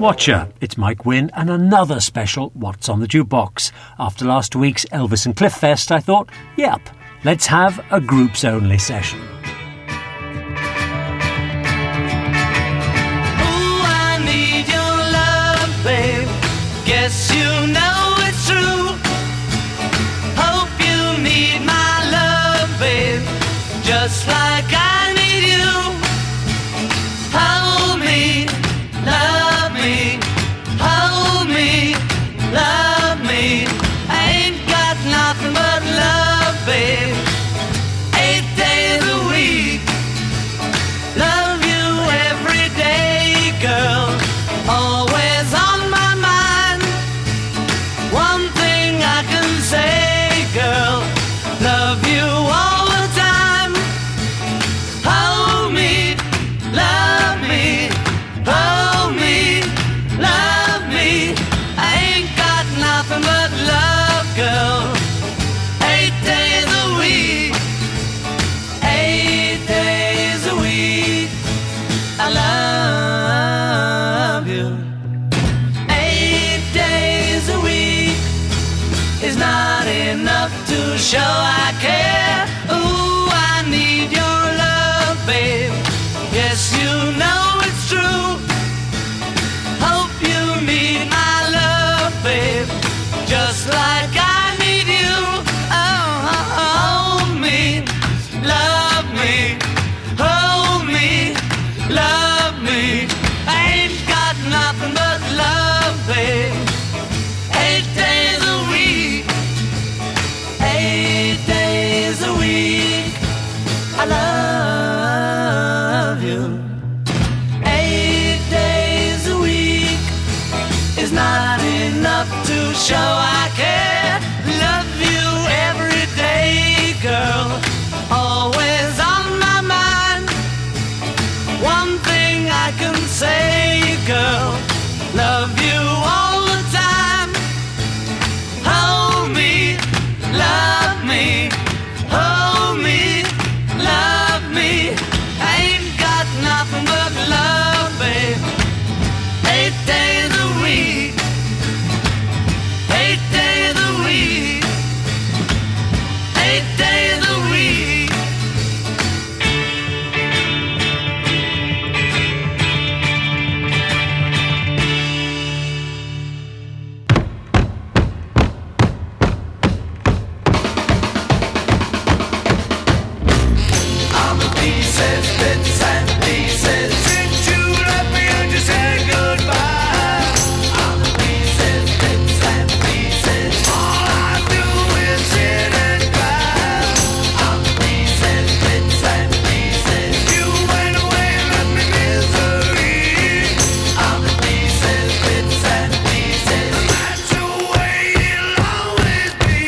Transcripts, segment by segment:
Watcher. It's Mike Wynne and another special What's on the Jukebox. After last week's Elvis and Cliff Fest, I thought, yep, let's have a groups-only session. Oh, I need your love, babe. Guess you know it's true. Hope you need my love, babe. Just like I need you. Hold me, love me, hold me, love me. I ain't got nothing but love, babe. 8 days a week. Love you every day, girl. Always on my mind. One thing I can say, girl. Love you all the time. Hold me, love me, hold me, love me. I ain't got nothing but love, girl. 8 days a week, 8 days a week. I love you. 8 days a week is not enough to show I care. Ooh, I need your love, babe. Yes, you know it's true. Hope you need my love, babe. Just like I need you. Oh, hold me, love me, hold me, love me. I ain't got nothing but love, babe. 8 days a week, 8 days a week. I love you. 8 days a week is not enough to show I care. Love you every day, girl. Always on my mind. One thing I can say, girl. Love you all the time. Hold me, love me, hold me, love me. I ain't got nothing but love, babe. 8 days a week, 8 days a week, 8 days a week. I'm the pieces, bits and pieces. Since you left me and you said goodbye. I'm the pieces, bits and pieces. All I do is sit and cry. I'm the pieces, bits and pieces. You went away and left me misery. I'm the pieces, bits and pieces. And that's the way it'll always be.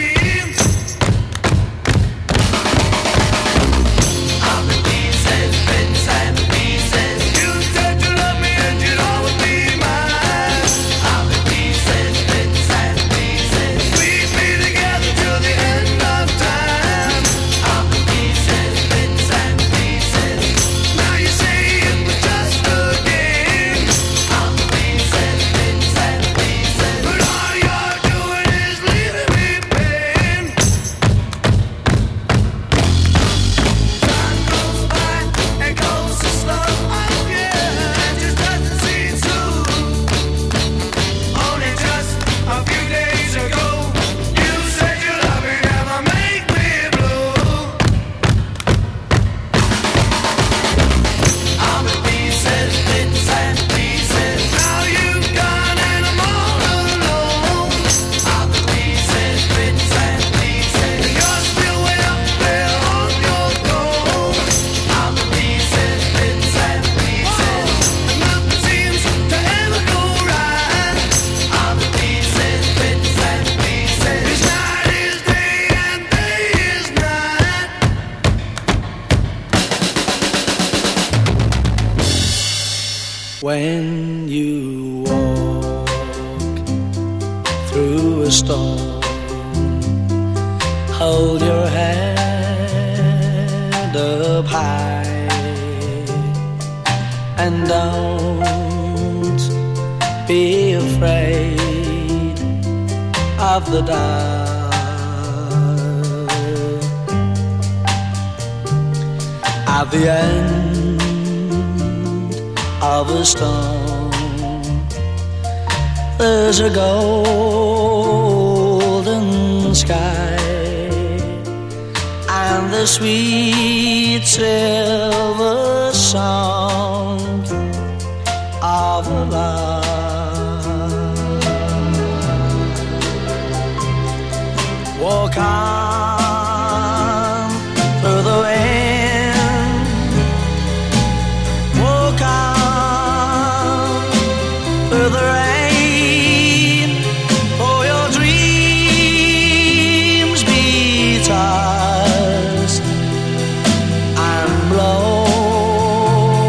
I'm the pieces, bits and pieces. You said you love me and you'd always be mine. I'm the pieces, bits and pieces. We'd be together till the end of time. I'm the pieces, bits and pieces. Now you say it was just a game. I'm the pieces, bits and pieces. But all you're doing is leaving me pain. Time goes by and goes so slow. Oh yeah, it just doesn't seem true. Only just a few days ago, you said your love would never make me blue. I'm the pieces, bits and pieces. Now you've gone and I'm all alone. I'm the pieces, bits and pieces. And you're still way up there on your throne. I'm the pieces, bits and pieces. And nothing seems to ever go right. I'm the pieces, bits and pieces. This night is day and day is night. When you walk through a storm, hold your head up high and don't be of the dark. At the end of a storm, there's a golden sky and the sweet silver sound of a lark. Walk on through the wind, walk on through the rain, for your dreams be tossed and blown.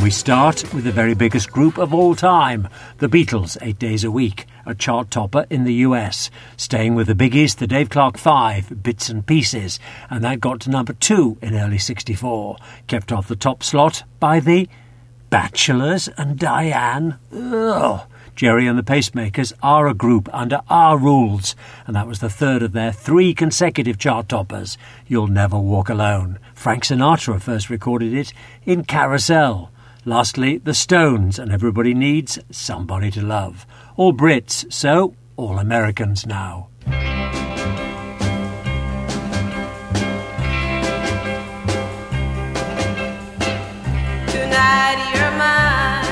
we start with the very biggest group of all time, the Beatles, 8 Days a Week, a chart topper in the US, staying with the biggies, the Dave Clark 5, Bits and Pieces, and that got to number 2 in early 64, kept off the top slot by the Bachelors and Diane. Ugh. Jerry and the Pacemakers are a group under our rules, and that was the third of their 3 consecutive chart toppers. You'll Never Walk Alone. Frank Sinatra first recorded it in Carousel. Lastly, the Stones, and Everybody Needs Somebody to Love. All Brits, so all Americans now. Tonight you're mine.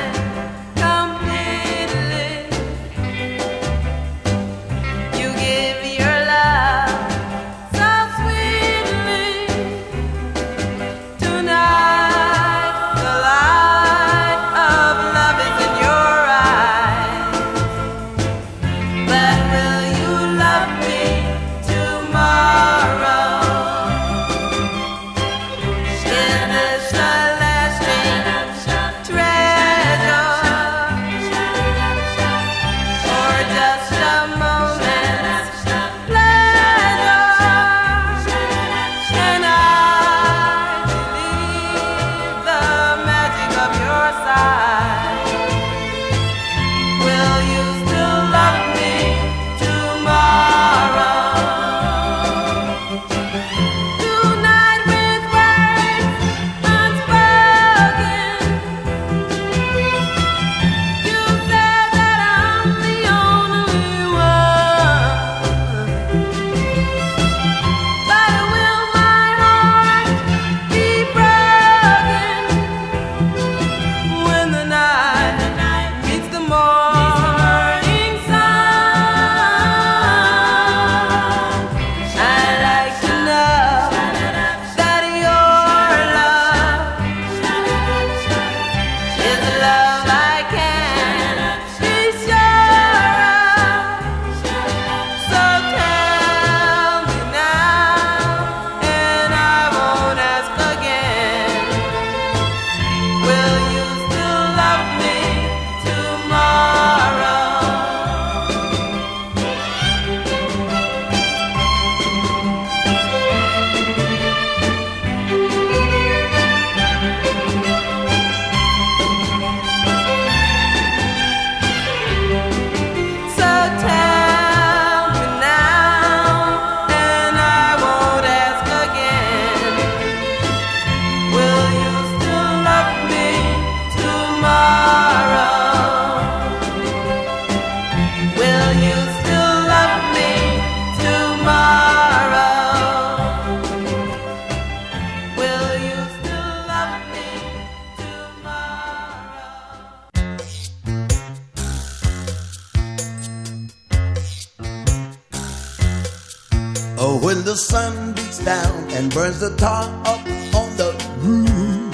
Oh, when the sun beats down and burns the tar up on the roof,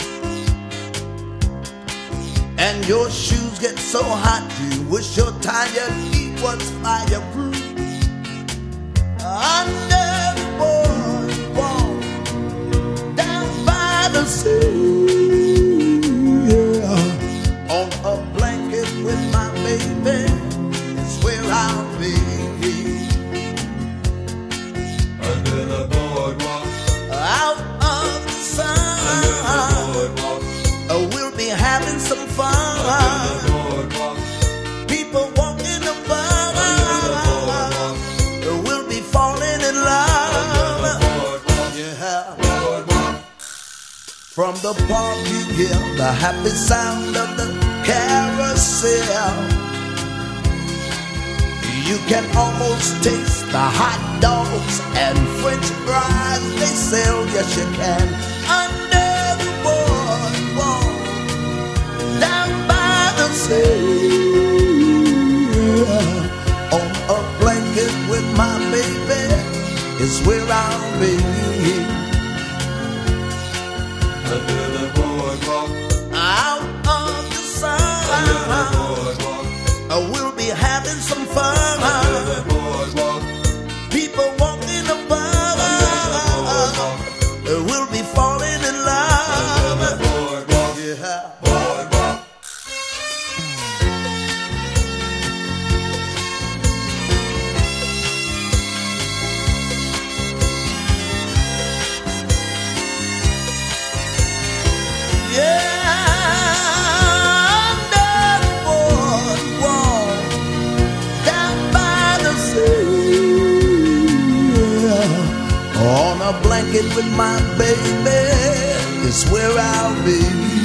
and your shoes get so hot you wish your tired feet was fireproof. Under the boardwalk down by the sea, yeah, on a blanket with my baby, it's where I'll be. Under the boardwalk, out of the sun, under the boardwalk, we'll be having some fun. under the boardwalk, People walking above, boardwalk, we'll be falling in love. Yeah. boardwalk. From the park you hear the happy sound of the carousel. You can almost taste the hot dogs and French fries they sell. Yes, you can. Under the boardwalk, down by the sea, on a blanket with my baby is where I'll be. Under the boardwalk, Out of the sun, under the boardwalk, we'll be having some fun. under the boardwalk, People walking above, we'll be falling in under the love. boardwalk, Yeah. boardwalk. get with my baby is where I'll be.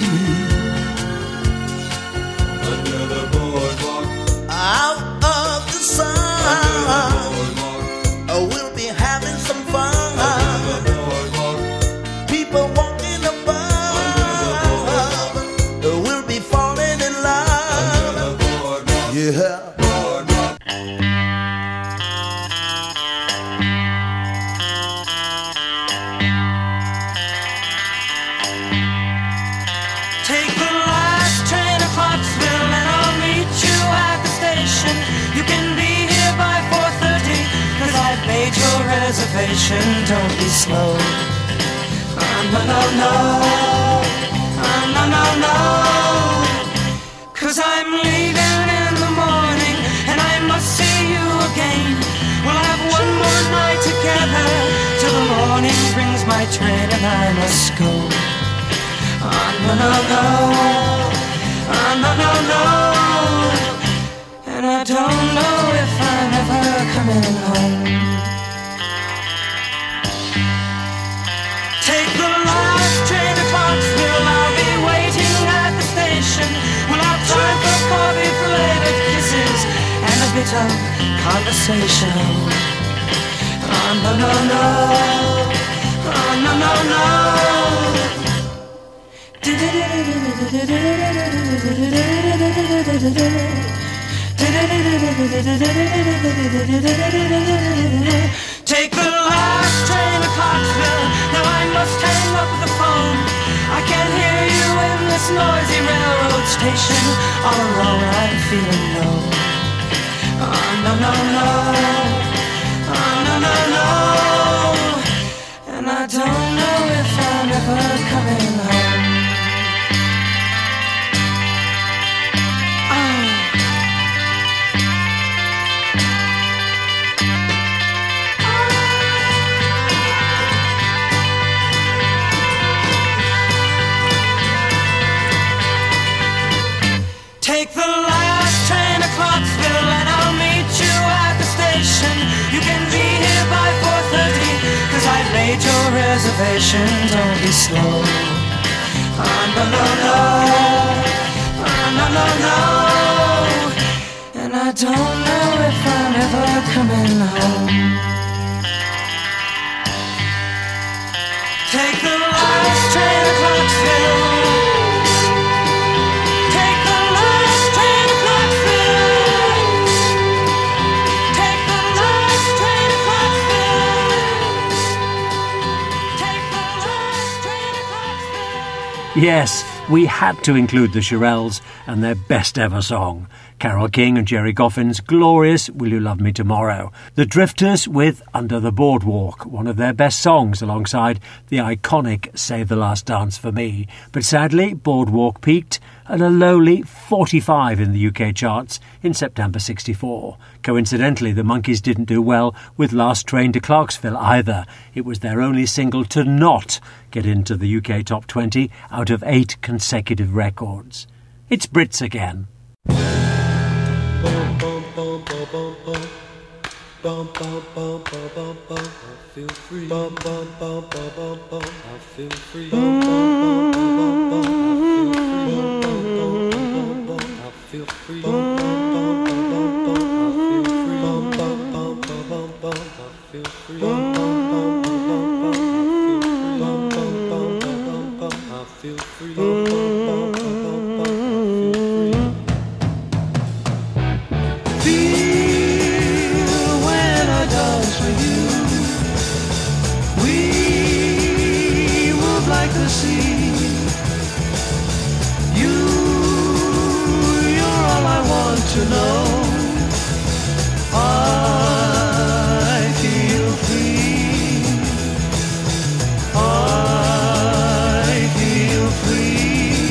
Under the boardwalk, Out of the sun, we'll be having some fun. People walking above, we'll be falling in love. Yeah. Take the last train to Clarksville and I'll meet you at the station. You can be here by 4:30, 'cause I've made your reservation. Don't be slow. No, no, no. No, no, no. 'Cause I'm leaving in the morning and I must see you again. We'll have one more night together till the morning brings my train and I must go. No, no, no. No, no, no. And I don't know if I'm ever coming home. Take the last train to Clarksville. I'll be waiting at the station. We'll have time for coffee, flavoured kisses, and a bit of conversation. No, no, no. No, no, no. Take the last train to Clarksville. Now I must hang up the phone. I can't hear you in this noisy railroad station. All alone I'm feeling low. No, no, no. No, no, no. And I don't know if I'm ever coming home. Take the last train to Clarksville and I'll meet you at the station. You can be here by 4:30, 'cause I've made your reservation. Don't be slow. No, no, no. No, no, no. And I don't know if I'm ever coming home. Take the last train to Clarksville. Yes, we had to include the Shirelles and their best ever song. Carole King and Gerry Goffin's glorious Will You Love Me Tomorrow. The Drifters with Under the Boardwalk, one of their best songs alongside the iconic Save the Last Dance for Me. But sadly, Boardwalk peaked at a lowly 45 in the UK charts in September 64. Coincidentally, the Monkees didn't do well with Last Train to Clarksville either. It was their only single to not get into the UK top 20 out of 8 consecutive records. It's Brits again. I feel free.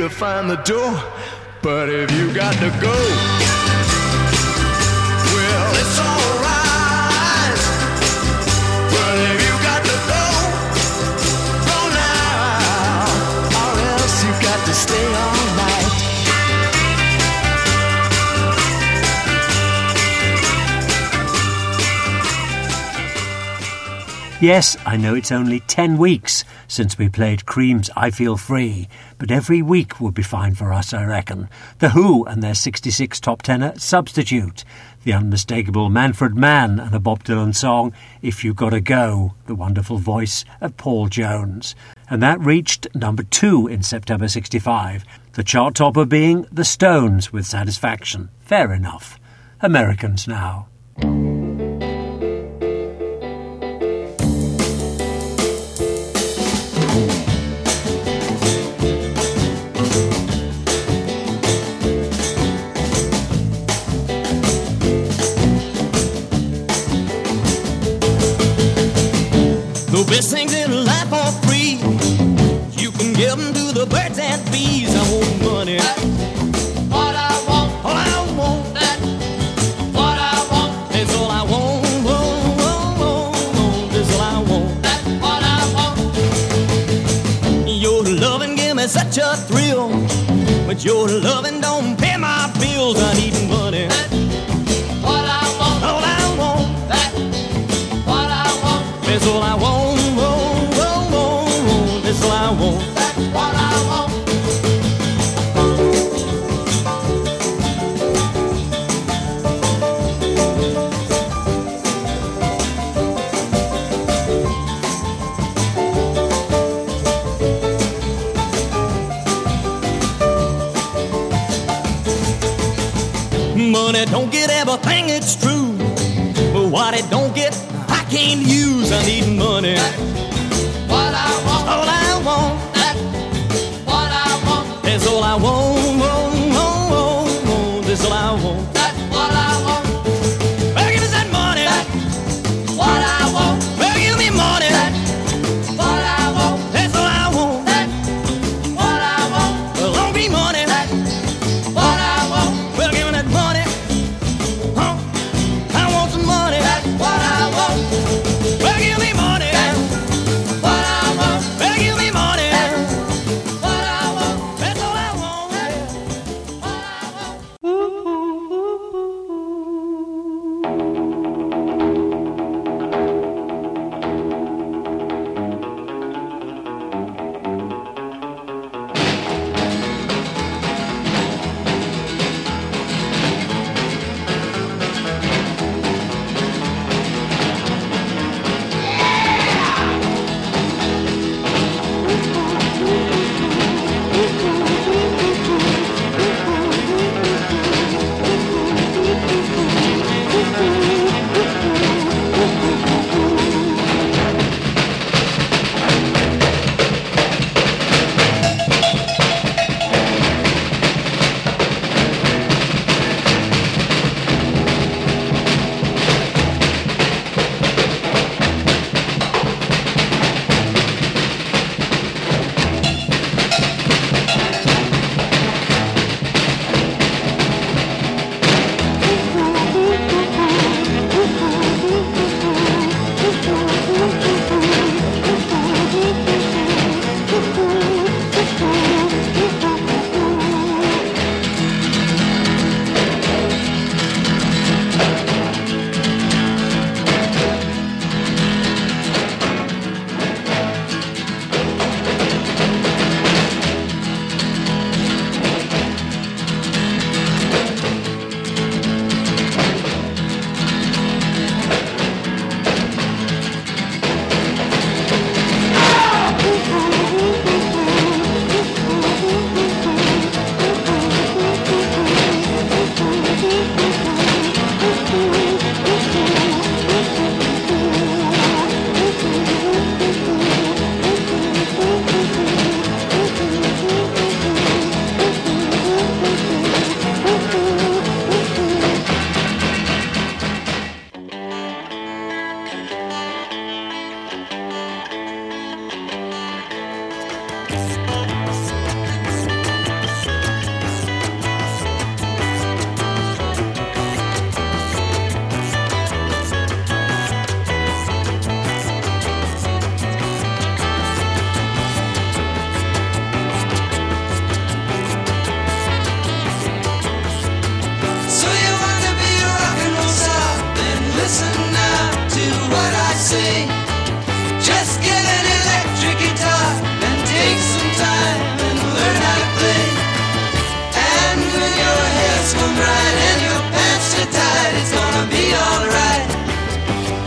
to find the door. But if you got to go, well, it's alright. But if you got to go, go now, or else you got to stay all night. Yes, I know it's only 10 weeks since we played Cream's I Feel Free, but every week would be fine for us, I reckon. The Who and their 66 top tenner Substitute, the unmistakable Manfred Mann and a Bob Dylan song, If You Gotta Go, the wonderful voice of Paul Jones. And that reached number 2 in September 65, the chart topper being The Stones with Satisfaction. Fair enough. Americans now. The best things in life are free. You can give them to the birds and bees. I want money. That's what I want. All I want. That's what I want. It's all I want. That's all I want. That's what I want. Your loving give me such a thrill, but your loving don't pay my bills. I need money. That's what I want. All I want. That's what I want. That's all I want. That's all I want. That's what I want. Money don't get everything, it's true, but what it don't get, I can't use. I need money. That's what I want. All I want. That's what I want. That's all I want. That's all I want. That's what I want. Well, give me that money. That's what I want. Well, give me money. That's what I want. That's all I want. That's what I want. Well, don't be money. That's what I want. Well, give me that money. I want some money. That's what I want. Well, give me money. That's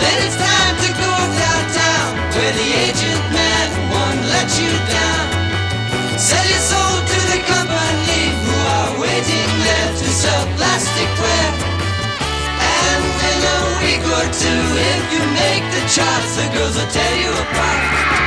then it's time to go downtown, where the agent man won't let you down. Sell your soul to the company who are waiting there to sell plasticware. And in a week or two, if you make the charts, the girls will tear you apart.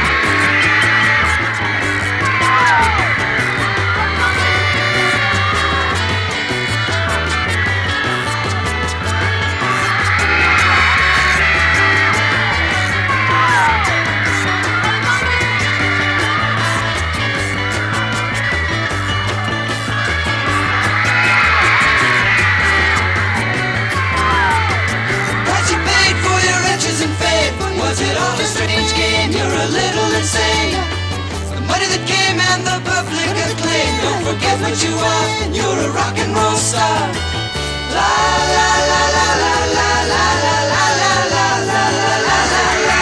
Was it all a strange game? You're a little insane. The money that came and the public acclaim. Don't forget what you are. You're a rock and roll star. La la la la la la la la la la la la la la la.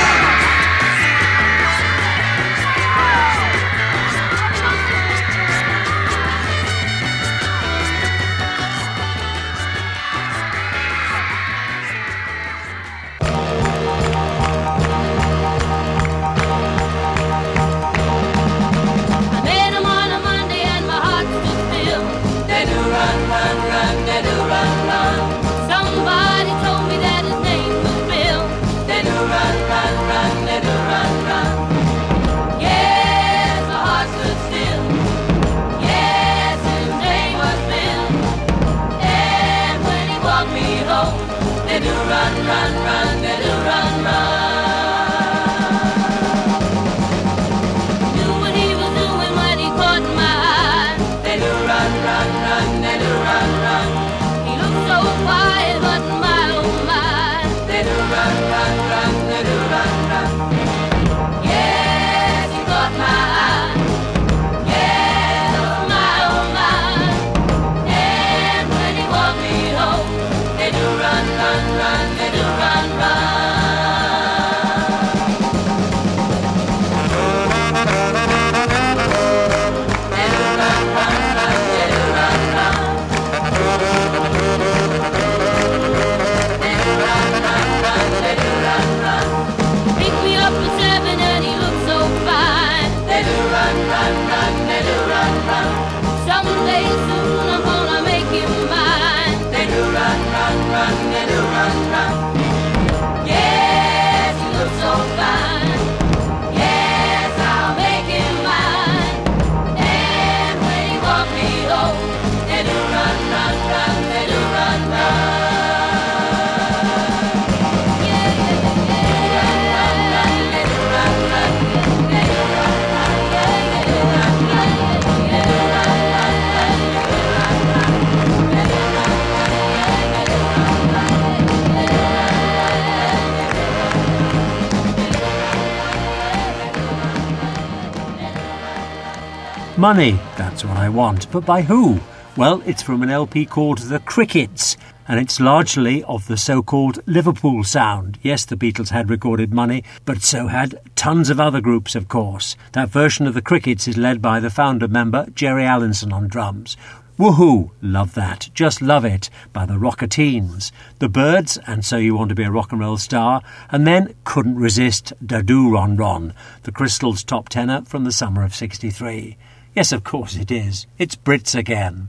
Money, that's what I want. But by who? Well, it's from an LP called The Crickets, and it's largely of the so-called Liverpool sound. Yes, the Beatles had recorded Money, but so had tons of other groups, of course. That version of The Crickets is led by the founder member, Jerry Allinson, on drums. Woohoo! Love that. Just Love It by the Rocketeens. The Byrds, and So You Want to Be a Rock and Roll Star, and then Couldn't Resist Da-Doo Ron Ron, the Crystals' top tenor from the summer of '63. Yes, of course it is. It's Brits again.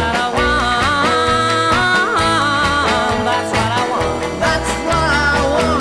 That's what I want.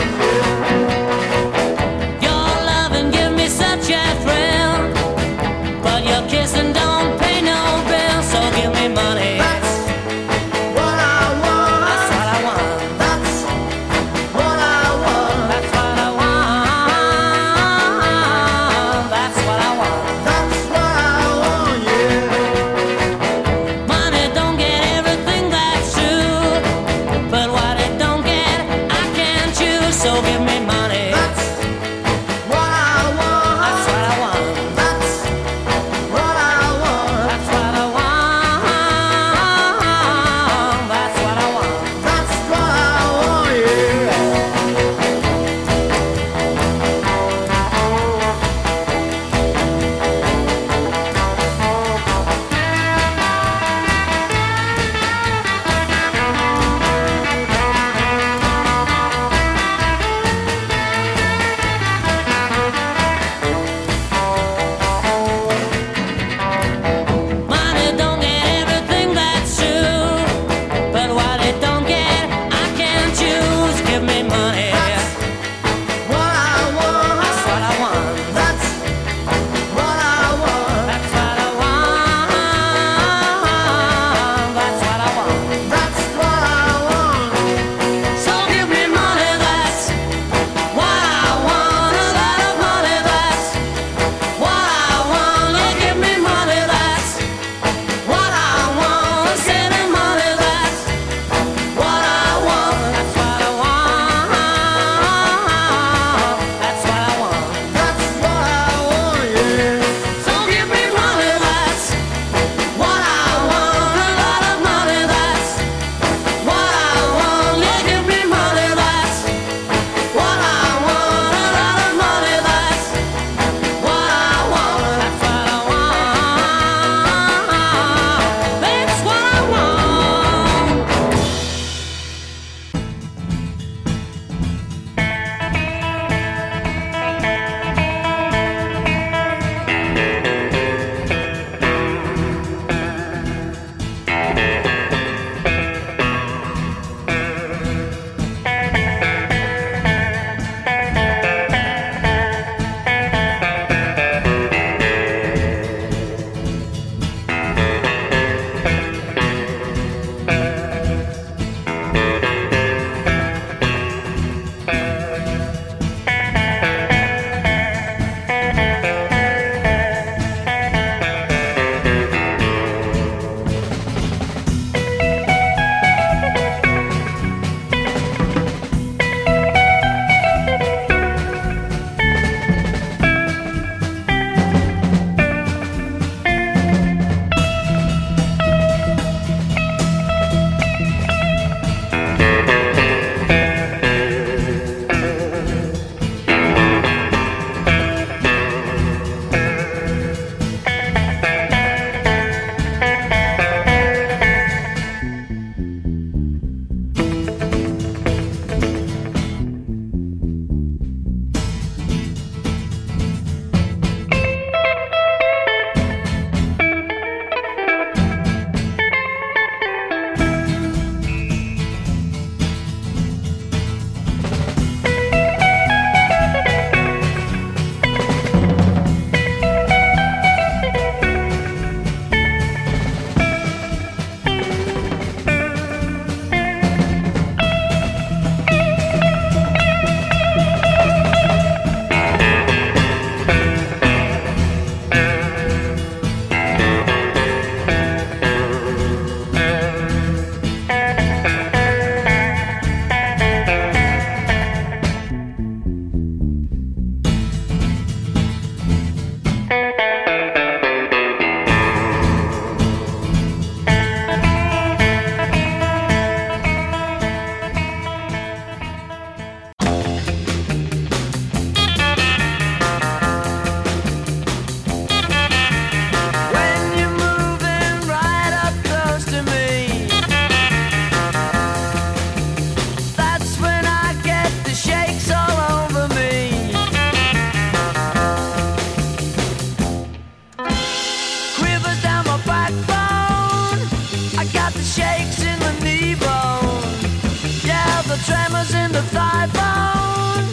tremors in the thigh bone,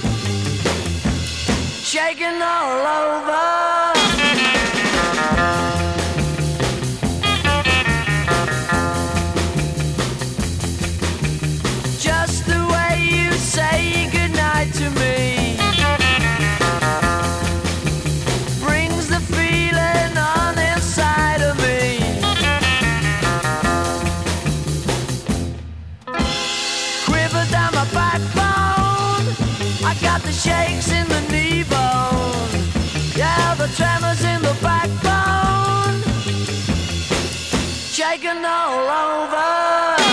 shaking all over. Just the way you say goodnight to me brings the feeling on inside of me. Quiver down my backbone, I got the shakes in the knee bone. Yeah, the tremors in the backbone, shaking all over.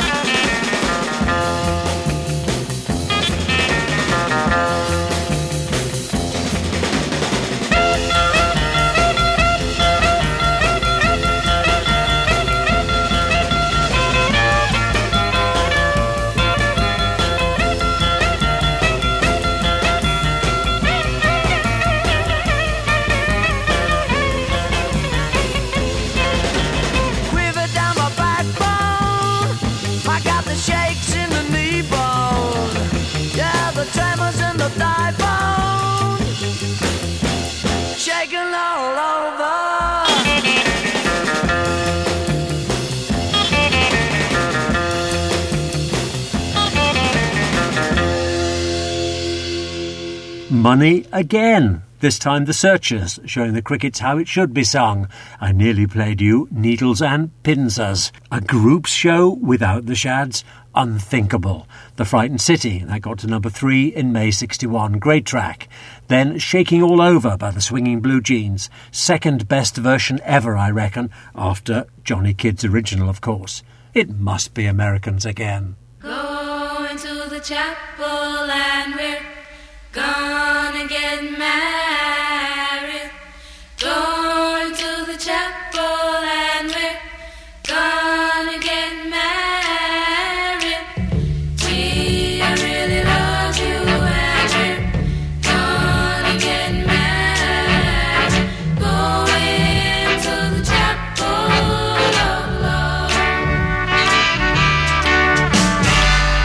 Money again. This time the Searchers, showing the crickets how it should be sung. I nearly played you Needles and Pinsers. A groups show without the Shads. Unthinkable. The Frightened City, that got to number 3 in May 61. Great track. Then Shaking All Over by the Swinging Blue Jeans. Second best version ever, I reckon, after Johnny Kidd's original, of course. It must be Americans again. Going to the chapel and we're gonna get married. Going to the chapel and we're gonna get married. We really love you and we're gonna get married. Going to the chapel of love.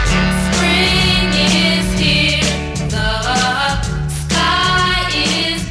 Spring is here, the sky is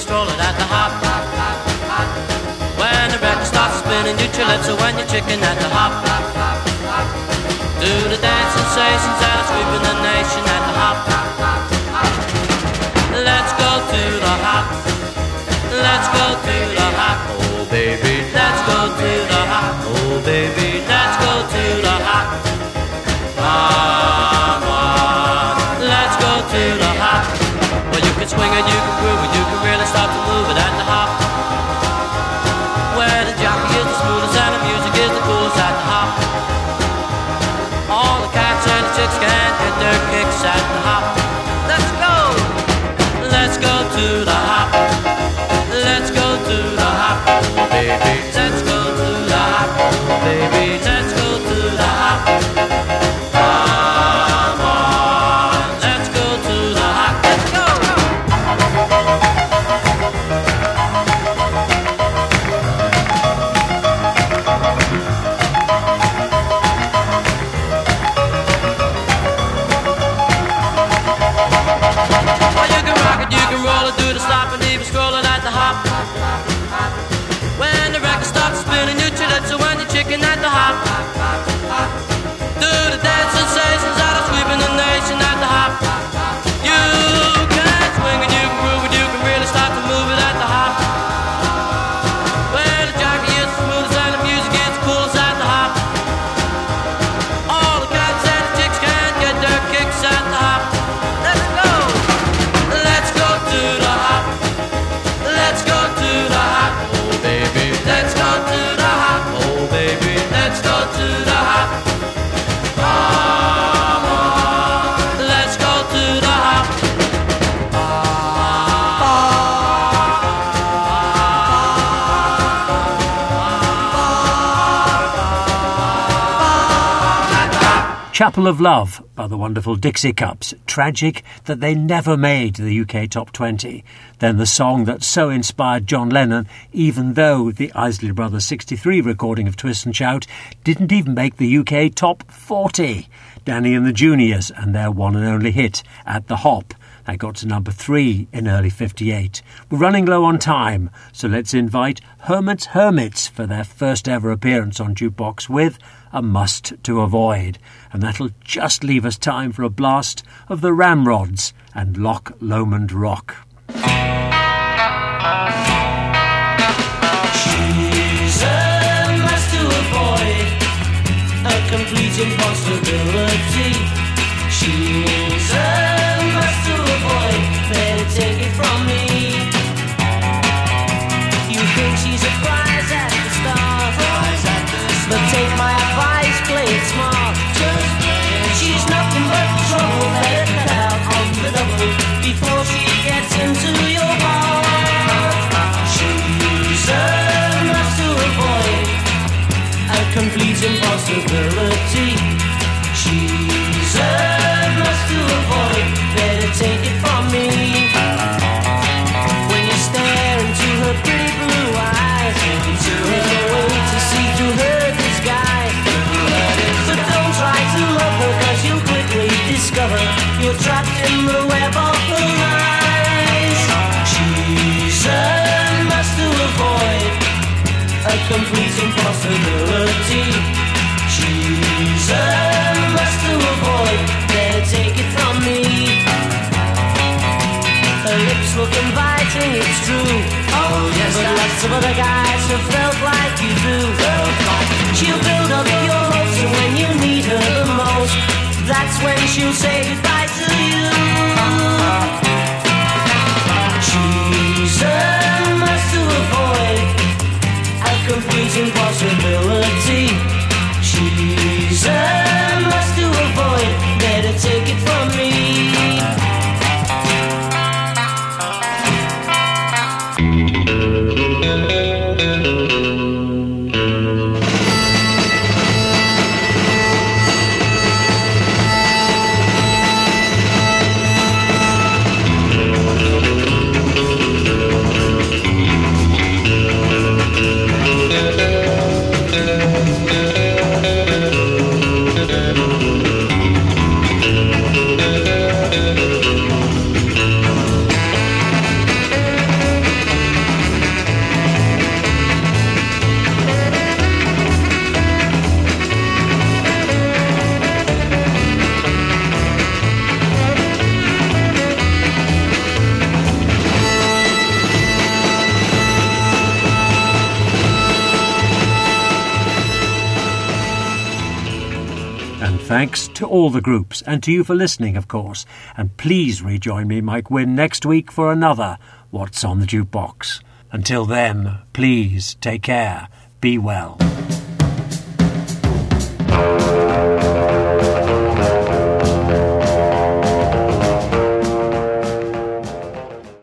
strolling at the hop. When the record starts spinning, you calypso when you're chicken at the hop. Do the dance sensations that are sweeping the nation at the hop. Let's go to the hop. Let's go to the hop. Oh baby, let's go to the hop. Oh baby, let's go to the hop. Come on, let's go to the hop. Well, you can swing it, you can groove it, you can really start to move it at the hop. Where the jockey is the smoothest and the music is the coolest at the hop. All the cats and the chicks can get their kicks at the hop. Let's go! Let's go to the hop. Let's go to the hop, oh baby. Let's go to the hop, oh baby. Let's go to the hop. Come on, let's go to the hop. Let's go! Well, you can rock it, you can roll it, do the stop and even scrolling at the hop. When the record starts spinning, you calypso when you're chicken at the hop. Do the dance sensations that are sweeping the nation at the hop. You can swing and you can groove it, you can really start to move it at the hop. Where the jockey is the smoothest and the music is the coolest at the hop. All the cats and the chicks can get their kicks at the hop. Let's go! Let's go to the hop. Let's go to the hop. Oh baby, let's go to the hop. Oh baby, let's go to the hop. Come on, let's go to the hop. Chapel of Love by the wonderful Dixie Cups. Tragic that they never made the UK Top 20. Then the song that so inspired John Lennon, even though the Isley Brothers 63 recording of Twist and Shout didn't even make the UK Top 40. Danny and the Juniors and their one and only hit, At the Hop. They got to number 3 in early 58. We're running low on time, so let's invite Herman's Hermits for their first ever appearance on Jukebox with A Must to Avoid. And that'll just leave us time for a blast of the Ramrods and Loch Lomond Rock. She's a must to avoid, a complete impossibility. She's a must to avoid, better take it from me. You think she's a prize at the start, but take my advice, play it smart. She's nothing but trouble, better cut out on the double before she gets into your heart. She's a must to avoid, a complete impossibility. She's a must to avoid, better take it from me. When you stare into her pretty blue eyes, there's no way to see through her disguise. But don't try to love her, cause you'll quickly discover you're trapped in the web of her lies. She's a must to avoid, a complete impossibility. She's a must to avoid, better take it from me. Her lips look inviting, it's true. Oh yes, but lots of other guys have felt like you do. She'll build up your hopes, and when you need her the most, that's when she'll say goodbye to you. She's a must to avoid, a complete impossibility. She's a must to avoid, better take it from me. thanks to all the groups and to you for listening, of course. And please rejoin me, Mike Wynn, next week for another What's on the Jukebox. Until then, please take care. Be well.